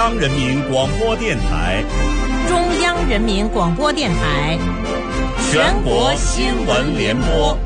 央人民广播电台， 中央人民广播电台， 全国新闻联播。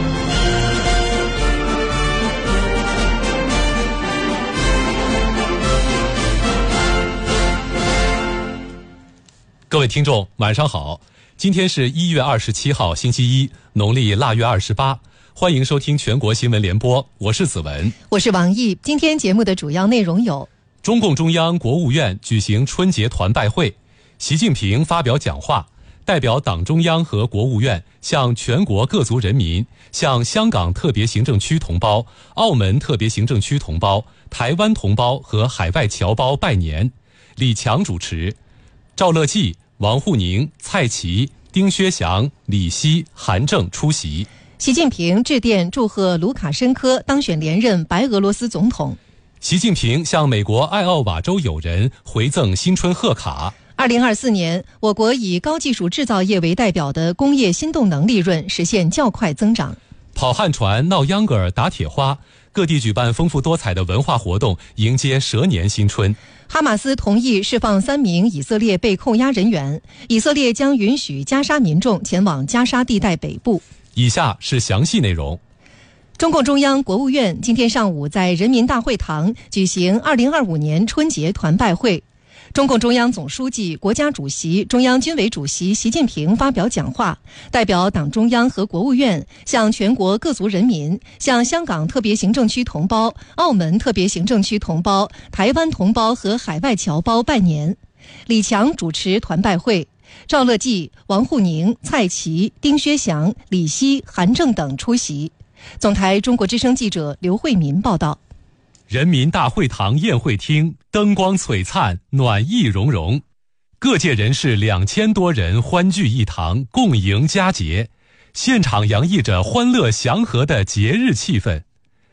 各位听众，晚上好！今天是1月27号，星期一，农历腊月28。欢迎收听全国新闻联播，我是子文， 我是王毅。今天节目的主要内容有： 中共中央、国务院举行春节团拜会，习近平发表讲话，代表党中央和国务院向全国各族人民、向香港特别行政区同胞、澳门特别行政区同胞、台湾同胞和海外侨胞拜年。李强主持，赵乐际、王沪宁、蔡奇、丁薛祥、李希、韩正出席。 习近平致电祝贺卢卡申科当选连任白俄罗斯总统。 习近平向美国艾奥瓦州友人回赠新春贺卡。 2024年，我国以高技术制造业为代表的工业新动能利润实现较快增长。 跑旱船、闹秧歌儿、打铁花，各地举办丰富多彩的文化活动，迎接蛇年新春。 哈马斯同意释放3名以色列被扣押人员，以色列将允许加沙民众前往加沙地带北部。 以下是详细内容。 中共中央、国务院今天上午在人民大会堂举行2025年春节团拜会。中共中央总书记、国家主席、中央军委主席习近平发表讲话，代表党中央和国务院向全国各族人民、向香港特别行政区同胞、澳门特别行政区同胞、台湾同胞和海外侨胞拜年。李强主持团拜会，赵乐际、王沪宁、蔡奇、丁薛祥、李希、韩正等出席。总台中国之声记者刘慧民报道。 人民大会堂宴会厅灯光璀璨，暖意融融，各界人士2000多人欢聚一堂，共迎佳节，现场洋溢着欢乐祥和的节日气氛。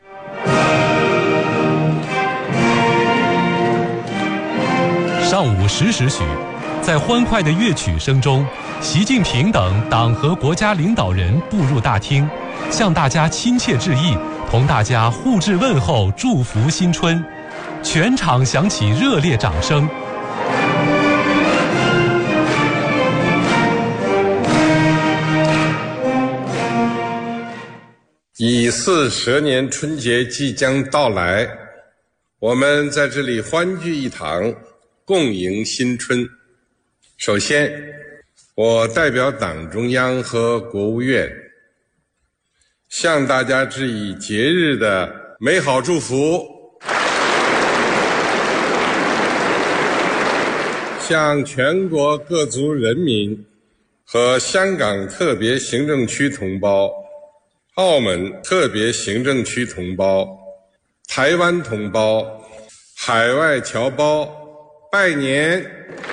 上午10时许，在欢快的乐曲声中，习近平等党和国家领导人步入大厅，向大家亲切致意，同大家互致问候，祝福新春。全场响起热烈掌声。 乙巳蛇年春节即将到来，我们在这里欢聚一堂，共迎新春。首先，我代表党中央和国务院向大家致以节日的美好祝福，向全国各族人民和香港特别行政区同胞、澳门特别行政区同胞、台湾同胞、海外侨胞拜年。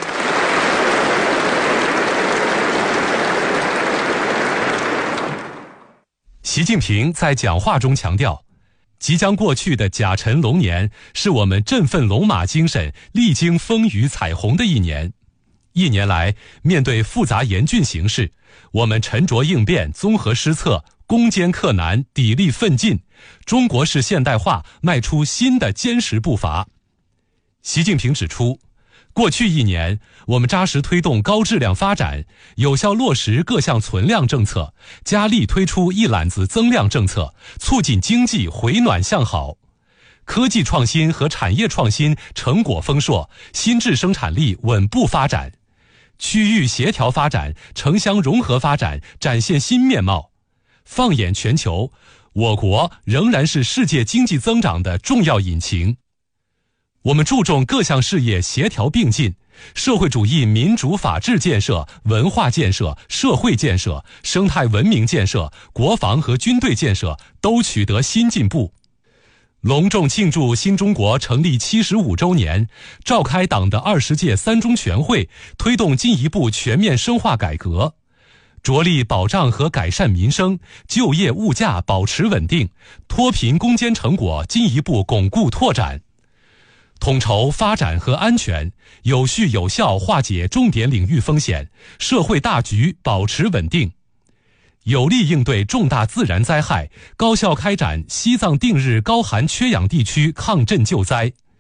习近平在讲话中强调，即将过去的甲辰龙年是我们振奋龙马精神、历经风雨彩虹的一年。一年来，面对复杂严峻形势，我们沉着应变、综合施策、攻坚克难、砥砺奋进，中国式现代化迈出新的坚实步伐。习近平指出，过去一年，我们扎实推动高质量发展，有效落实各项存量政策，加力推出一揽子增量政策，促进经济回暖向好。科技创新和产业创新成果丰硕，新质生产力稳步发展，区域协调发展、城乡融合发展展现新面貌。放眼全球，我国仍然是世界经济增长的重要引擎。我们注重各项事业协调并进，社会主义民主法治建设、文化建设、社会建设、生态文明建设、国防和军队建设都取得新进步。隆重庆祝新中国成立75周年，召开党的20届3中全会，推动进一步全面深化改革，着力保障和改善民生，就业物价保持稳定，脱贫攻坚成果进一步巩固拓展。统筹发展和安全，有序有效化解重点领域风险，社会大局保持稳定。有力应对重大自然灾害，高效开展西藏定日高寒缺氧地区抗震救灾，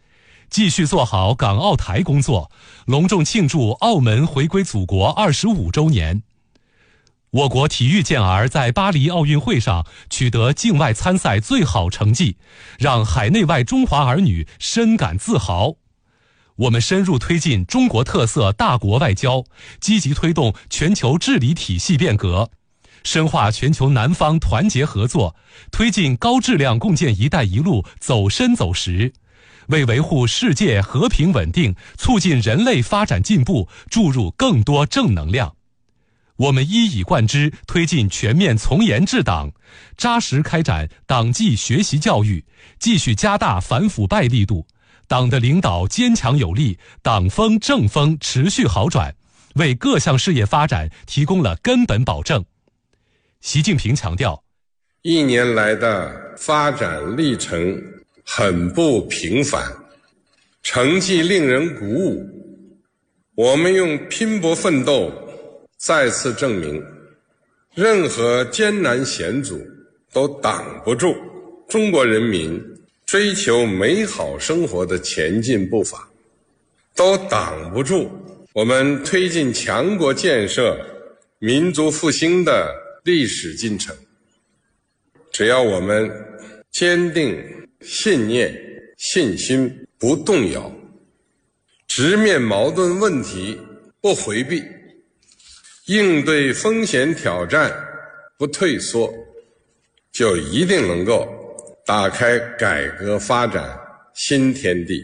继续做好港澳台工作，隆重庆祝澳门回归祖国25周年。我国体育健儿在巴黎奥运会上取得境外参赛最好成绩，让海内外中华儿女深感自豪。我们深入推进中国特色大国外交，积极推动全球治理体系变革，深化全球南方团结合作，推进高质量共建“一带一路”走深走实，为维护世界和平稳定、促进人类发展进步注入更多正能量。我们一以贯之推进全面从严治党，扎实开展党纪学习教育，继续加大反腐败力度，党的领导坚强有力，党风政风持续好转，为各项事业发展提供了根本保证。习近平强调 ，1年来的发展历程很不平凡，成绩令人鼓舞。我们用拼搏奋斗再次证明，任何艰难险阻都挡不住中国人民追求美好生活的前进步伐，都挡不住我们推进强国建设、民族复兴的历史进程。只要我们坚定信念、信心不动摇，直面矛盾问题不回避，应对风险挑战不退缩，就一定能够打开改革发展新天地。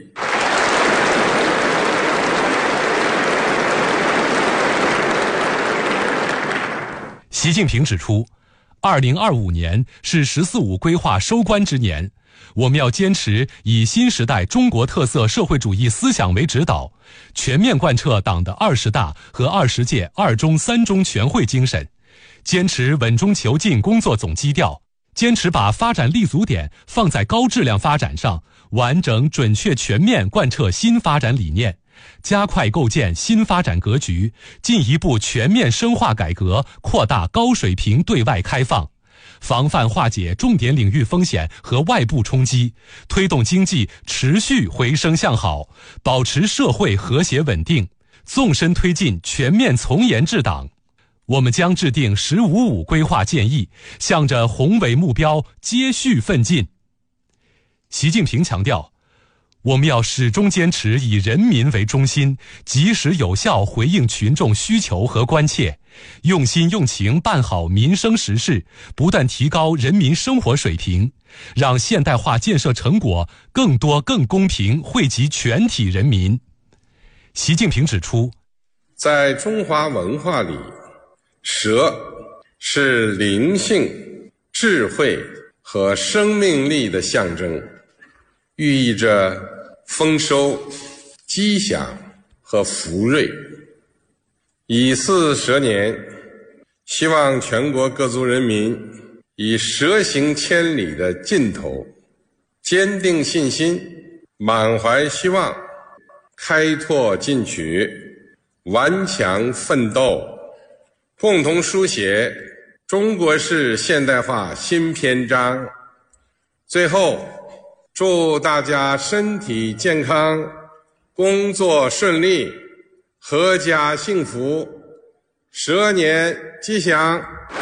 习近平指出，2025年是“十四五”规划收官之年，我们要坚持以新时代中国特色社会主义思想为指导，全面贯彻党的20大和20届2中3中全会精神，坚持稳中求进工作总基调，坚持把发展立足点放在高质量发展上，完整准确全面贯彻新发展理念，加快构建新发展格局，进一步全面深化改革，扩大高水平对外开放，防范化解重点领域风险和外部冲击，推动经济持续回升向好，保持社会和谐稳定，纵深推进全面从严治党。我们将制定“十五五”规划建议，向着宏伟目标接续奋进。习近平强调，我们要始终坚持以人民为中心，及时有效回应群众需求和关切，用心用情办好民生实事，不断提高人民生活水平，让现代化建设成果更多更公平惠及全体人民。习近平指出， 在中华文化里，蛇是灵性、智慧和生命力的象征，寓意着丰收、吉祥和福瑞。乙巳蛇年，希望全国各族人民以蛇行千里的劲头，坚定信心，满怀希望，开拓进取，顽强奋斗，共同书写中国式现代化新篇章。最后，祝大家身体健康，工作顺利，阖家幸福，蛇年吉祥。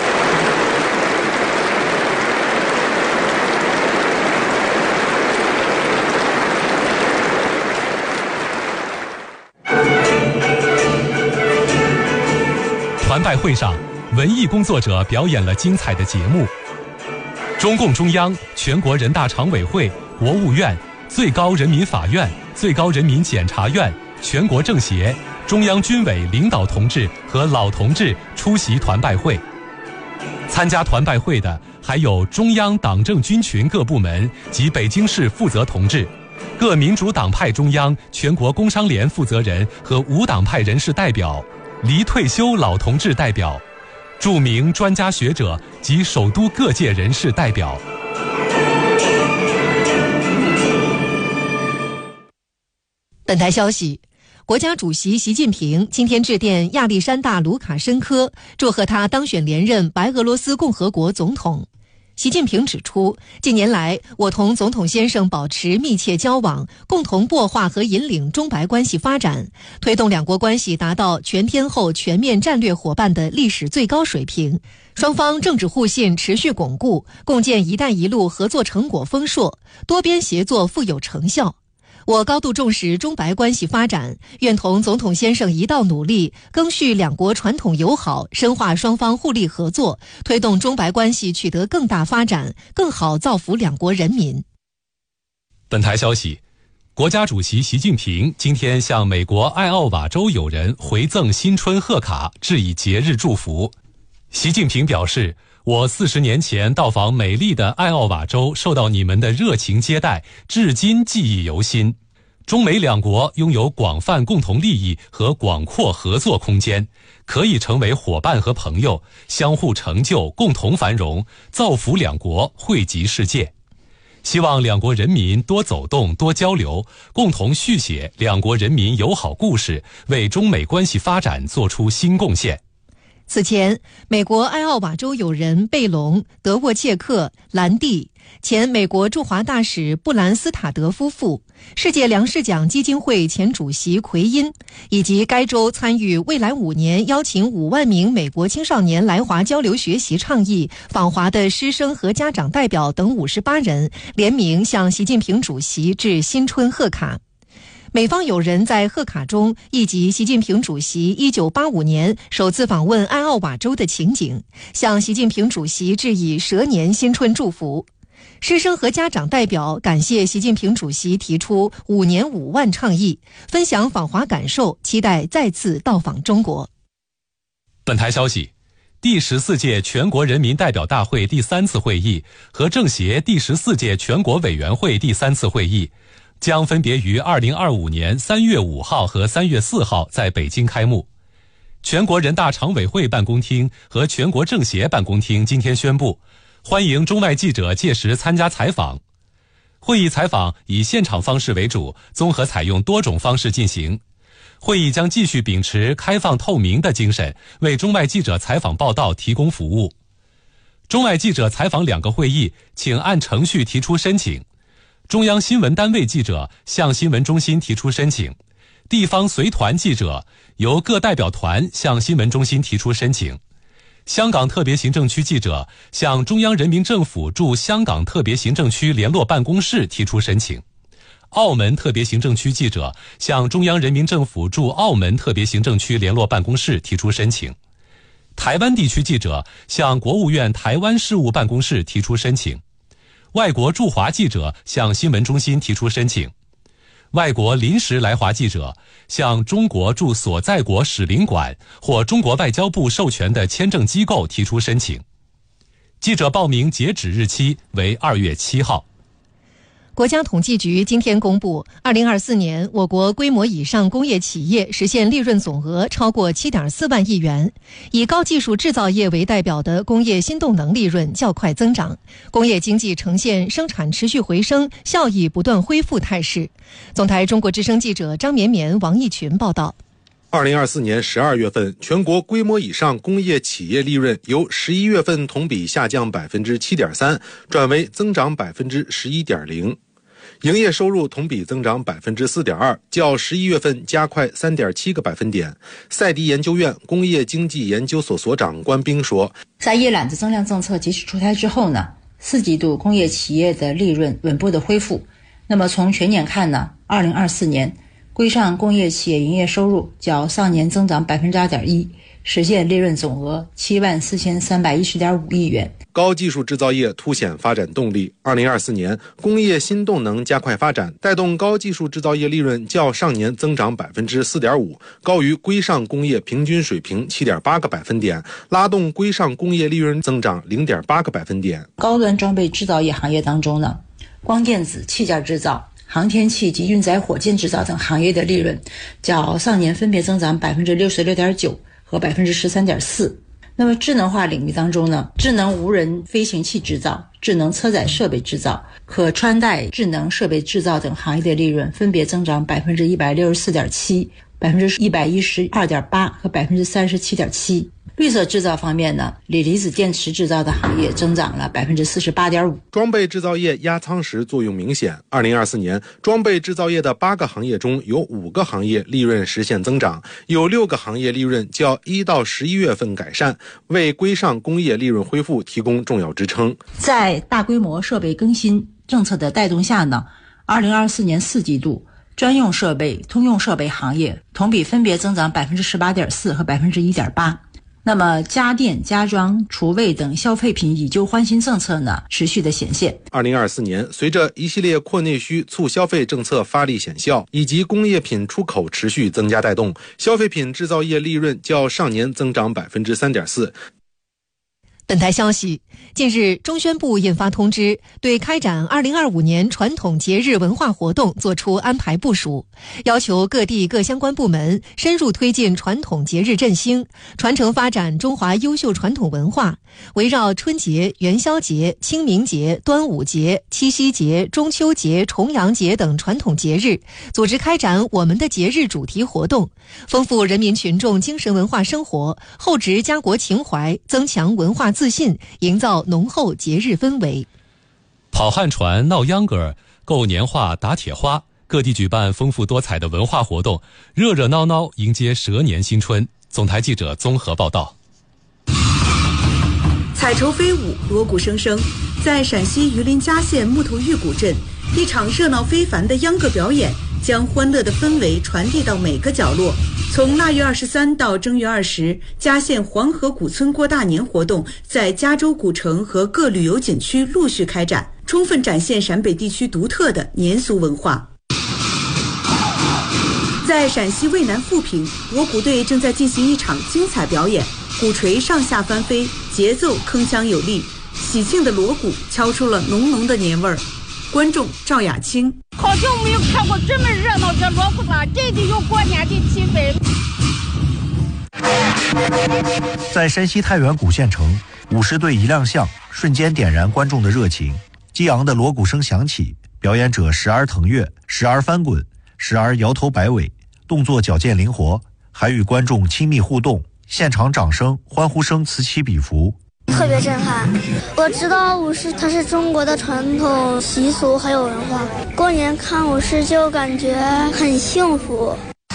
团拜会上，文艺工作者表演了精彩的节目。中共中央、全国人大常委会、国务院、最高人民法院、最高人民检察院、全国政协、中央军委领导同志和老同志出席团拜会。参加团拜会的还有中央党政军群各部门及北京市负责同志、各民主党派中央、全国工商联负责人和无党派人士代表、离退休老同志代表、著名专家学者及首都各界人士代表。 本台消息，国家主席习近平今天致电亚历山大·卢卡申科，祝贺他当选连任白俄罗斯共和国总统。 习近平指出，近年来我同总统先生保持密切交往，共同擘画和引领中白关系发展，推动两国关系达到全天候全面战略伙伴的历史最高水平。双方政治互信持续巩固，共建“一带一路”合作成果丰硕，多边协作富有成效。我高度重视中白关系发展，愿同总统先生一道努力，赓续两国传统友好，深化双方互利合作，推动中白关系取得更大发展，更好造福两国人民。 本台消息，国家主席习近平今天向美国艾奥瓦州友人回赠新春贺卡，致以节日祝福。习近平表示，我40年前到访美丽的艾奥瓦州，受到你们的热情接待，至今记忆犹新。中美两国拥有广泛共同利益和广阔合作空间，可以成为伙伴和朋友，相互成就，共同繁荣，造福两国，惠及世界。希望两国人民多走动，多交流，共同续写两国人民友好故事，为中美关系发展做出新贡献。 此前，美国艾奥瓦州友人贝隆、德沃切克、兰蒂、前美国驻华大使布兰斯塔德夫妇、世界粮食奖基金会前主席奎因，以及该州参与未来5年邀请5万名美国青少年来华交流学习倡议访华的师生和家长代表等58人，联名向习近平主席致新春贺卡。美方友人在贺卡中忆及习近平主席1985年首次访问艾奥瓦州的情景，向习近平主席致以蛇年新春祝福。师生和家长代表感谢习近平主席提出5年5万倡议，分享访华感受，期待再次到访中国。 本台消息，第14届全国人民代表大会第3次会议和政协第14届全国委员会第3次会议将分别于2025年3月5号和3月4号在北京开幕。全国人大常委会办公厅和全国政协办公厅今天宣布，欢迎中外记者届时参加采访。会议采访以现场方式为主，综合采用多种方式进行。会议将继续秉持开放透明的精神，为中外记者采访报道提供服务。中外记者采访2个会议，请按程序提出申请。中央新闻单位记者向新闻中心提出申请，地方随团记者由各代表团向新闻中心提出申请。香港特别行政区记者向中央人民政府驻香港特别行政区联络办公室提出申请。澳门特别行政区记者向中央人民政府驻澳门特别行政区联络办公室提出申请。台湾地区记者向国务院台湾事务办公室提出申请。外国驻华记者向新闻中心提出申请。外国临时来华记者向中国驻所在国使领馆或中国外交部授权的签证机构提出申请。记者报名截止日期为2月7号。 国家统计局今天公布，2024年我国规模以上工业企业实现利润总额超过7.4万亿元，以高技术制造业为代表的工业新动能利润较快增长，工业经济呈现生产持续回升、效益不断恢复态势。总台中国之声记者张绵绵、王义群报道。 2024年12月份，全国规模以上工业企业利润由11月份同比下降 7.3%， 转为增长 11.0%。营业收入同比增长 4.2%， 较11月份加快 3.7个百分点。赛迪研究院工业经济研究所所长关兵说， 在一揽子增量政策及时出台之后呢，4季度工业企业的利润稳步的恢复。那么从全年看呢，2024年规上工业企业营业收入较上年增长 2.1%， 实现利润总额74310.5亿元。 高技术制造业凸显发展动力。2024年，工业新动能加快发展，带动高技术制造业利润较上年增长 4.5%， 高于规上工业平均水平 7.8个百分点，拉动规上工业利润增长 0.8个百分点。 高端装备制造业行业当中呢，光电子器件制造、航天器及运载火箭制造等行业的利润较上年分别增长 66.9% 和 13.4%。那么智能化领域当中呢，智能无人飞行器制造、智能车载设备制造、可穿戴智能设备制造等行业的利润分别增长 164.7%、112.8% 和 37.7%。 绿色制造方面呢，锂离子电池制造的行业增长了 48.5%。 装备制造业压舱石作用明显。2024年，装备制造业的8个行业中有5个行业利润实现增长，有6个行业利润较1到11月份改善，为规上工业利润恢复提供重要支撑。 在大规模设备更新政策的带动下呢，2024年4季度专用设备、通用设备行业同比分别增长 18.4% 和 1.8%。那么家电、家装、厨卫等消费品以旧换新政策呢持续的显现。 2024年，随着一系列扩内需、促消费政策发力显效，以及工业品出口持续增加带动，消费品制造业利润较上年增长 3.4%。 本台消息，近日中宣部印发通知，对开展2025年传统节日文化活动作出安排部署，要求各地各相关部门深入推进传统节日振兴，传承发展中华优秀传统文化，围绕春节、元宵节、清明节、端午节、七夕节、中秋节、重阳节等传统节日，组织开展我们的节日主题活动，丰富人民群众精神文化生活，厚植家国情怀，增强文化自信，营造浓厚节日氛围。 跑旱船、闹秧歌、购年画、打铁花，各地举办丰富多彩的文化活动，热热闹闹迎接蛇年新春。总台记者综合报道。 彩绸飞舞，锣鼓声声，在陕西榆林笳县木头峪古镇，一场热闹非凡的秧歌表演将欢乐的氛围传递到每个角落。从腊月23到正月20，笳县黄河古村过大年活动在嘉州古城和各旅游景区陆续开展，充分展现陕北地区独特的年俗文化。在陕西渭南富平，锣鼓队正在进行一场精彩表演，鼓槌上下翻飞，节奏铿锵有力，喜庆的锣鼓敲出了浓浓的年味儿。观众赵雅青： 好久没有看过这么热闹的锣鼓了，真的有过年的气氛。 在山西太原古县城，舞狮队一亮相，瞬间点燃观众的热情。激昂的锣鼓声响起，表演者时而腾跃，时而翻滚，时而摇头摆尾，动作矫健灵活，还与观众亲密互动，现场掌声、欢呼声此起彼伏。 特别震撼，我知道舞狮它是中国的传统习俗还有文化，过年看舞狮就感觉很幸福。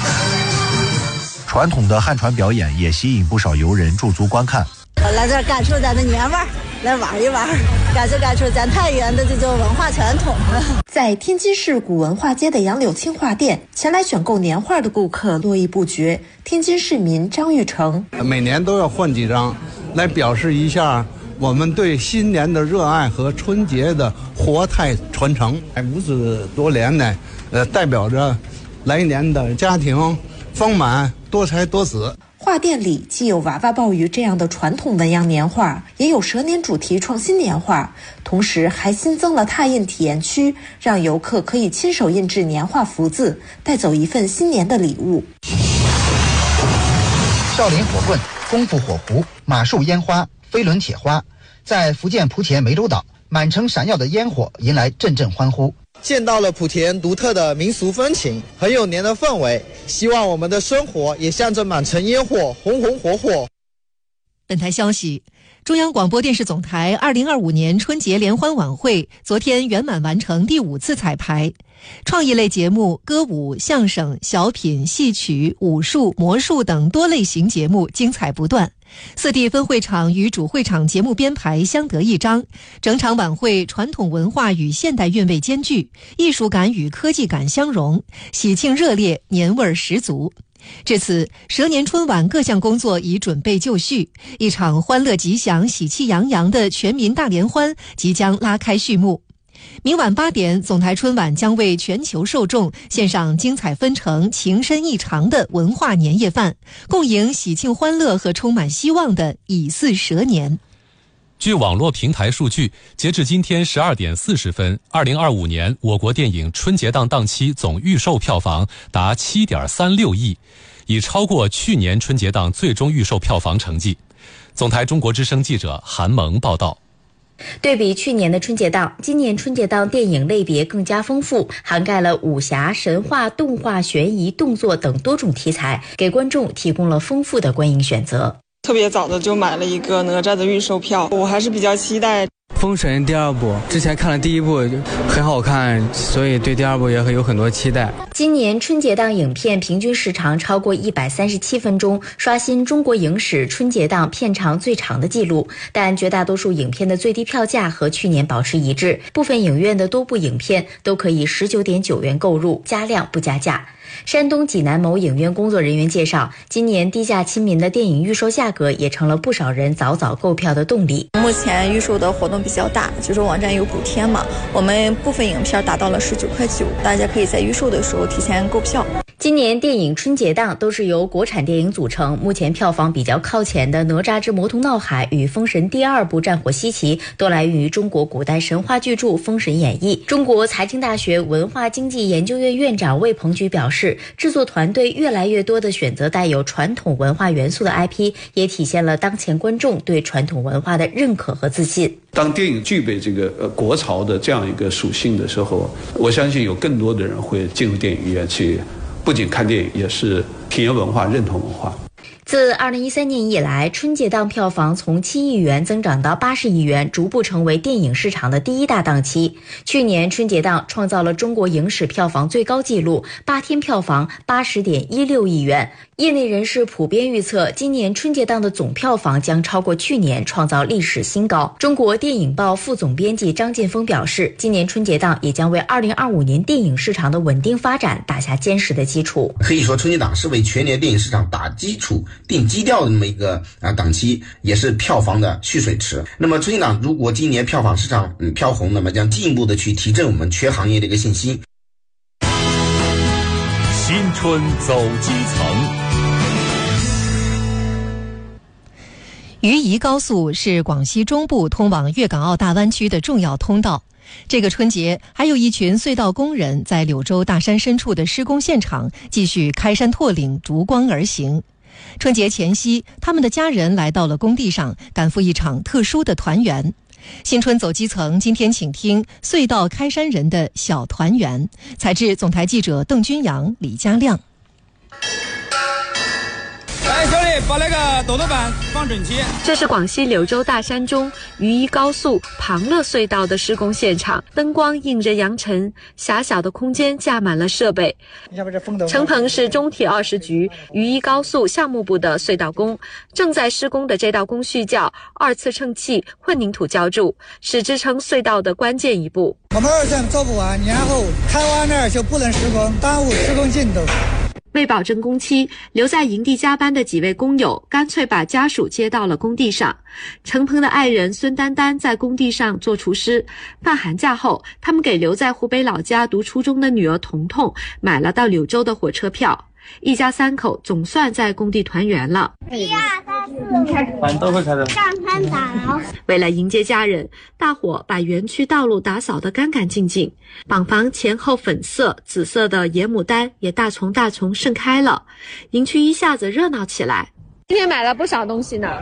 传统的旱船表演也吸引不少游人驻足观看。 我来这儿感受咱的年味儿，来玩一玩，感受咱太原的这种文化传统。 在天津市古文化街的杨柳青画店，前来选购年画的顾客络绎不绝。天津市民张玉成： 每年都要换几张，来表示一下我们对新年的热爱和春节的活态传承。50多年呢，代表着来年的家庭丰满、多才多姿。 画店里既有娃娃鲍鱼这样的传统纹样年画，也有蛇年主题创新年画，同时还新增了拓印体验区，让游客可以亲手印制年画福字，带走一份新年的礼物。 少林火棍、功夫火壶、马术烟花、飞轮铁花，在福建莆田湄洲岛，满城闪耀的烟火迎来阵阵欢呼。 见到了莆田独特的民俗风情，很有年的氛围，希望我们的生活也像这满城烟火，红红火火。 本台消息，中央广播电视总台2025年春节联欢晚会昨天圆满完成第5次彩排，创意类节目、歌舞、相声、小品、戏曲、武术、魔术等多类型节目精彩不断。4地分会场与主会场节目编排相得益彰，整场晚会传统文化与现代韵味兼具，艺术感与科技感相融，喜庆热烈，年味十足。至此，蛇年春晚各项工作已准备就绪，一场欢乐吉祥、喜气洋洋的全民大联欢即将拉开序幕。明晚8点，总台春晚将为全球受众献上精彩纷呈、情深意长的文化年夜饭，共迎喜庆欢乐和充满希望的乙巳蛇年。 据网络平台数据，截至今天12点40分，2025年我国电影春节档档期总预售票房达7.36亿，已超过去年春节档最终预售票房成绩。总台中国之声记者韩萌报道。 对比去年的春节档，今年春节档电影类别更加丰富，涵盖了武侠、神话、动画、悬疑、动作等多种题材，给观众提供了丰富的观影选择。 特别早的就买了一个哪吒的预售票，我还是比较期待。 封神第2部之前看了第1部很好看，所以对第2部也有很多期待。 今年春节档影片平均时长超过137分钟，刷新中国影史春节档片长最长的记录。但绝大多数影片的最低票价和去年保持一致，部分影院的多部影片都可以19.9元购入，加量不加价。山东济南某影院工作人员介绍，今年低价亲民的电影预售价格也成了不少人早早购票的动力。 目前预售的活动比较大，就是网站有补贴嘛，我们部分影片达到了19.9块，大家可以在预售的时候提前购票。 今年电影春节档都是由国产电影组成，目前票房比较靠前的《哪吒之魔童闹海》与《封神》第2部《战火西岐》都来源于中国古代神话巨著《封神演义》。中国财经大学文化经济研究院院长魏鹏举表示，制作团队越来越多地选择带有传统文化元素的 IP， 也体现了当前观众对传统文化的认可和自信。 当电影具备这个国潮的这样一个属性的时候，我相信有更多的人会进入电影院去，不仅看电影，也是体验文化、认同文化。 自2013年以来，春节档票房从7亿元增长到80亿元，逐步成为电影市场的第1大档期。去年春节档创造了中国影史票房最高纪录，8天票房80.16亿元。业内人士普遍预测，今年春节档的总票房将超过去年，创造历史新高。中国电影报副总编辑张建峰表示，今年春节档也将为2025年电影市场的稳定发展打下坚实的基础。 可以说，春节档是为全年电影市场打基础、定基调的那么一个档期，也是票房的蓄水池。那么春节档如果今年票房市场飘红，那么将进一步的去提振我们全行业的一个信心。 新春走基层。 渝宜高速是广西中部通往粤港澳大湾区的重要通道。这个春节，还有一群隧道工人在柳州大山深处的施工现场继续开山拓岭，逐光而行。春节前夕，他们的家人来到了工地上，赶赴一场特殊的团圆。新春走基层，今天请听隧道开山人的小团圆。采制总台记者邓君阳、李佳亮。 来，兄弟，把那个抖抖板放整齐。 这是广西柳州大山中渝宜高速庞乐隧道的施工现场，灯光映着扬尘，狭小的空间架满了设备。程鹏是中铁20局渝宜高速项目部的隧道工，正在施工的这道工序叫2次称气混凝土浇筑，是支撑隧道的关键一步。 我们2线做不完，然后开挖那儿就不能施工，耽误施工进度。 为保证工期，留在营地加班的几位工友干脆把家属接到了工地上。程鹏的爱人孙丹丹在工地上做厨师，放寒假后，他们给留在湖北老家读初中的女儿彤彤买了到柳州的火车票。一家3口总算在工地团圆了。 1、2、3、4， 都会开的。 上山打捞。 为了迎接家人，大伙把园区道路打扫得干干净净，绑房前后粉色、紫色的野牡丹也大丛大丛盛开了，营区一下子热闹起来。 今天买了不少东西呢。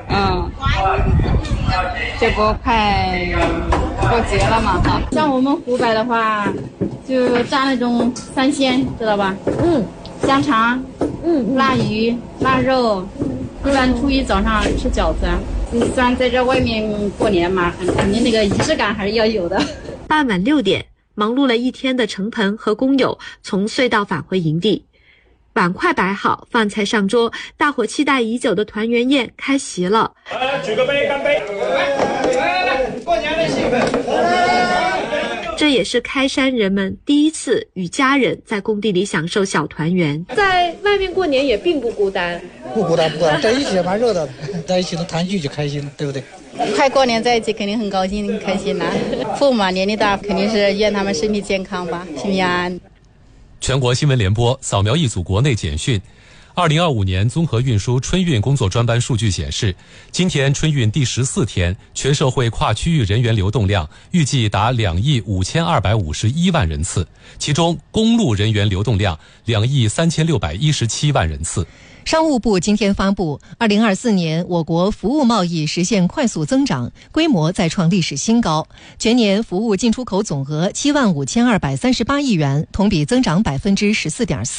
这不快过节了嘛哈。像我们湖北的话，就炸那种3鲜，知道吧？香肠，腊鱼、腊肉，一般初一早上吃饺子。虽然在这外面过年嘛，肯定那个仪式感还是要有的。 傍晚6点，忙碌了一天的程鹏和工友从隧道返回营地，碗筷摆好，饭菜上桌，大伙期待已久的团圆宴开席了。 举个杯，干杯！来，过年的气氛。 这也是开山人们第一次与家人在工地里享受小团圆。在外面过年也并不孤单， 不孤单，在一起蛮热闹的，在一起能团聚就开心，对不对？ 快过年在一起肯定很高兴很开心啦。父母年龄大，肯定是愿他们身体健康吧，心平安。 全国新闻联播扫描一组国内简讯。2025年综合运输春运工作专班数据显示，今天春运第14天，全社会跨区域人员流动量预计达2亿5251万人次，其中公路人员流动量2亿3617万人次。 商务部今天发布，2024年我国服务贸易实现快速增长，规模再创历史新高，全年服务进出口总额75238亿元，同比增长14.4%。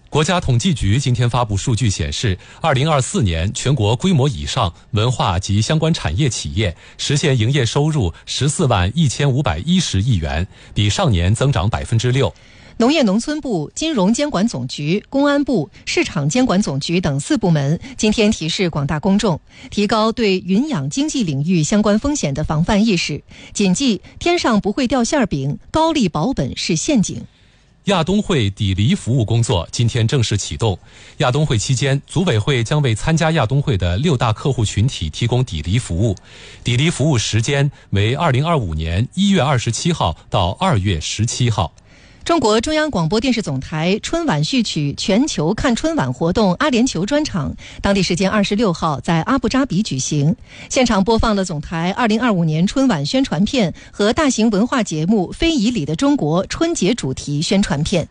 国家统计局今天发布数据显示，2024年全国规模以上文化及相关产业企业实现营业收入14万1510亿元，比上年增长6%。 农业农村部、金融监管总局、公安部、市场监管总局等4部门今天提示广大公众，提高对云养经济领域相关风险的防范意识，谨记天上不会掉馅饼，高利保本是陷阱。 亚冬会抵离服务工作今天正式启动。亚冬会期间，组委会将为参加亚冬会的6大客户群体提供抵离服务。抵离服务时间为2025年1月27号到2月17号。 中国中央广播电视总台春晚序曲全球看春晚活动阿联酋专场，当地时间26号在阿布扎比举行，现场播放了总台2025年春晚宣传片和大型文化节目《非遗里的中国》春节主题宣传片。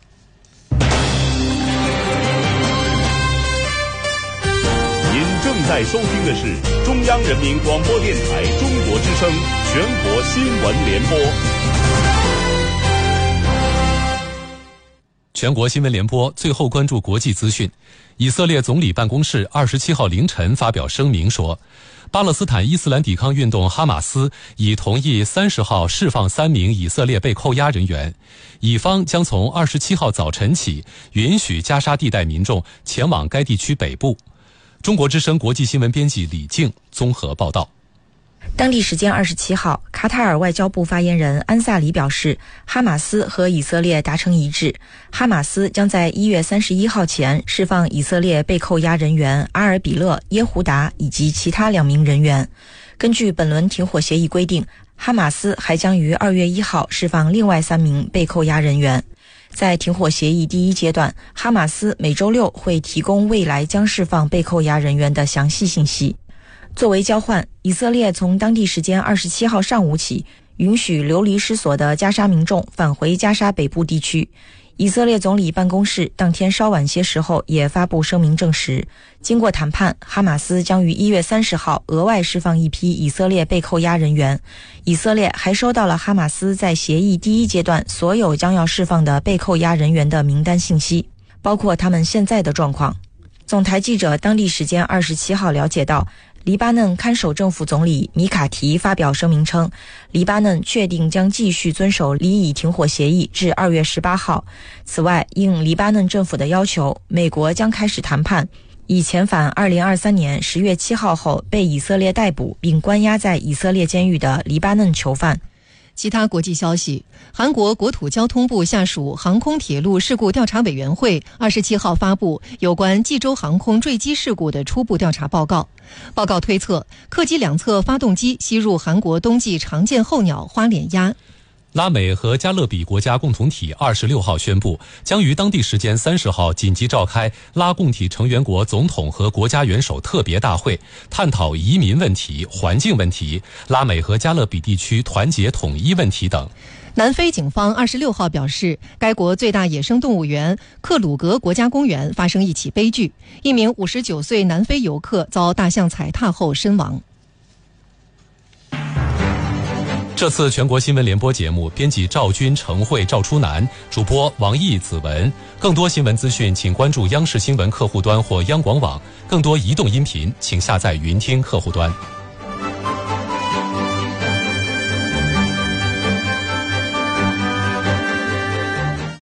您正在收听的是中央人民广播电台中国之声全国新闻联播。 全国新闻联播最后关注国际资讯。以色列总理办公室27号凌晨发表声明说，巴勒斯坦伊斯兰抵抗运动哈马斯已同意30号释放3名以色列被扣押人员，以方将从27号早晨起允许加沙地带民众前往该地区北部。中国之声国际新闻编辑李静综合报道。 当地时间27号，卡塔尔外交部发言人安萨里表示，哈马斯和以色列达成一致，哈马斯将在1月31号前释放以色列被扣押人员阿尔比勒、耶胡达以及其他2名人员。根据本轮停火协议规定，哈马斯还将于2月1号释放另外3名被扣押人员。在停火协议第1阶段，哈马斯每周6会提供未来将释放被扣押人员的详细信息。作为交换，以色列从当地时间27号上午起，允许流离失所的加沙民众返回加沙北部地区。以色列总理办公室当天稍晚些时候也发布声明证实，经过谈判，哈马斯将于1月30号额外释放一批以色列被扣押人员。以色列还收到了哈马斯在协议第1阶段所有将要释放的被扣押人员的名单信息，包括他们现在的状况。总台记者当地时间27号了解到，黎巴嫩看守政府总理米卡提发表声明称，黎巴嫩确定将继续遵守离以停火协议至2月18号。此外，应黎巴嫩政府的要求，美国将开始谈判，以遣返2023年10月7号后被以色列逮捕并关押在以色列监狱的黎巴嫩囚犯。 其他国际消息，韩国国土交通部下属航空铁路事故调查委员会27号发布有关济州航空坠机事故的初步调查报告。报告推测，客机两侧发动机吸入韩国冬季常见候鸟花脸鸭。 拉美和加勒比国家共同体26号宣布，将于当地时间30号紧急召开拉共体成员国总统和国家元首特别大会，探讨移民问题、环境问题、拉美和加勒比地区团结统一问题等。 南非警方26号表示，该国最大野生动物园克鲁格国家公园发生一起悲剧，一名59岁南非游客遭大象踩踏后身亡。 这次全国新闻联播节目，编辑赵军、程慧、赵初南，主播王毅、子文。更多新闻资讯，请关注央视新闻客户端或央广网。更多移动音频，请下载云听客户端。